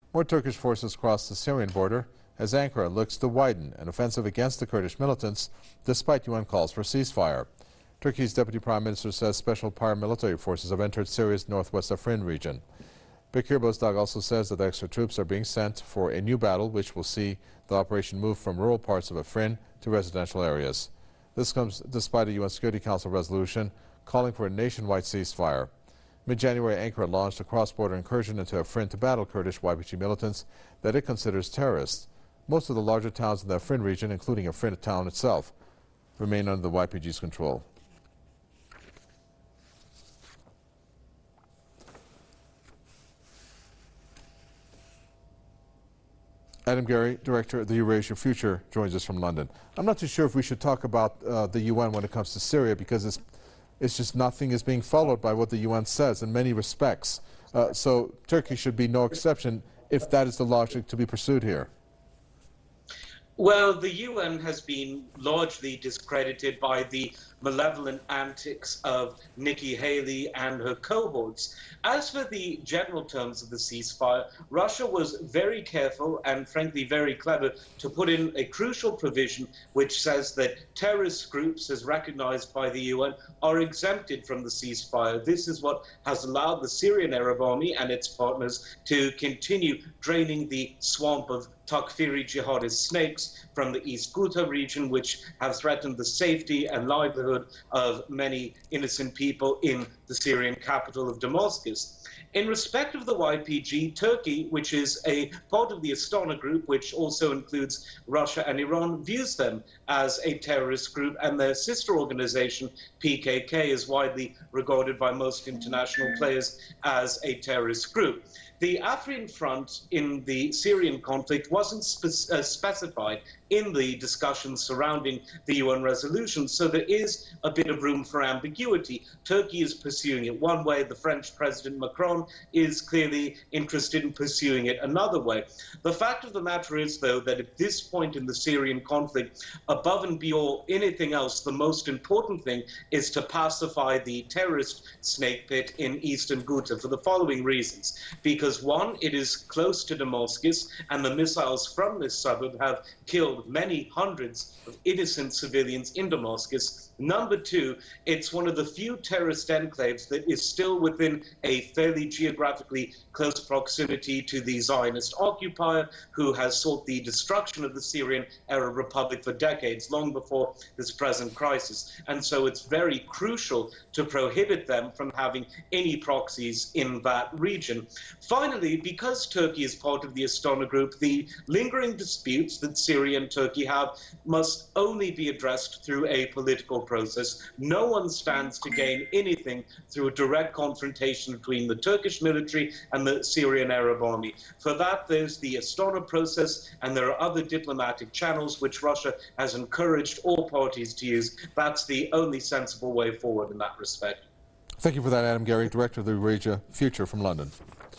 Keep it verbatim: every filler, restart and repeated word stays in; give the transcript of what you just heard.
More Turkish forces crossed the Syrian border as Ankara looks to widen an offensive against the Kurdish militants despite U N calls for ceasefire. Turkey's Deputy Prime Minister says special paramilitary forces have entered Syria's northwest Afrin region. Bekir Bozdağ also says that the extra troops are being sent for a new battle which will see the operation move from rural parts of Afrin to residential areas. This comes despite a U N Security Council resolution calling for a nationwide ceasefire. Mid-January, Ankara launched a cross-border incursion into Afrin to battle Kurdish Y P G militants that it considers terrorists. Most of the larger towns in the Afrin region, including Afrin town itself, remain under the Y P G's control. Adam Gary, Director of the Eurasia Future, joins us from London. I'm not too sure if we should talk about uh, the U N when it comes to Syria because it's, it's just nothing is being followed by what the U N says in many respects. Uh, so Turkey should be no exception if that is the logic to be pursued here. Well, the U N has been largely discredited by the malevolent antics of Nikki Haley and her cohorts. As for the general terms of the ceasefire, Russia was very careful and frankly very clever to put in a crucial provision which says that terrorist groups, as recognized by the U N, are exempted from the ceasefire. This is what has allowed the Syrian Arab Army and its partners to continue draining the swamp of Takfiri jihadist snakes from the East Ghouta region, which have threatened the safety and livelihood of many innocent people in the Syrian capital of Damascus. In respect of the Y P G, Turkey, which is a part of the Astana group, which also includes Russia and Iran, views them as a terrorist group, and their sister organization, P K K, is widely regarded by most international players as a terrorist group. The Afrin front in the Syrian conflict wasn't spe uh, specified in the discussions surrounding the U N resolution, so there is a bit of room for ambiguity. Turkey is pursuing it one way, the French President Macron is clearly interested in pursuing it another way. The fact of the matter is, though, that at this point in the Syrian conflict, above and beyond anything else, the most important thing is to pacify the terrorist snake pit in eastern Ghouta for the following reasons. Because one, it is close to Damascus, and the missiles from this suburb have killed many hundreds of innocent civilians in Damascus. Number two, it's one of the few terrorist enclaves that is still within a fairly geographically close proximity to the Zionist occupier, who has sought the destruction of the Syrian Arab Republic for decades, long before this present crisis. And so it's very crucial to prohibit them from having any proxies in that region. Finally, because Turkey is part of the Astana group, the lingering disputes that Syria and Turkey have must only be addressed through a political process. No one stands to gain anything through a direct confrontation between the Turkish military and the Syrian Arab Army. For that, there's the Astana process, and there are other diplomatic channels which Russia has encouraged all parties to use. That's the only sensible way forward in that respect. Thank you for that, Adam Gary, Director of the Eurasia Future from London.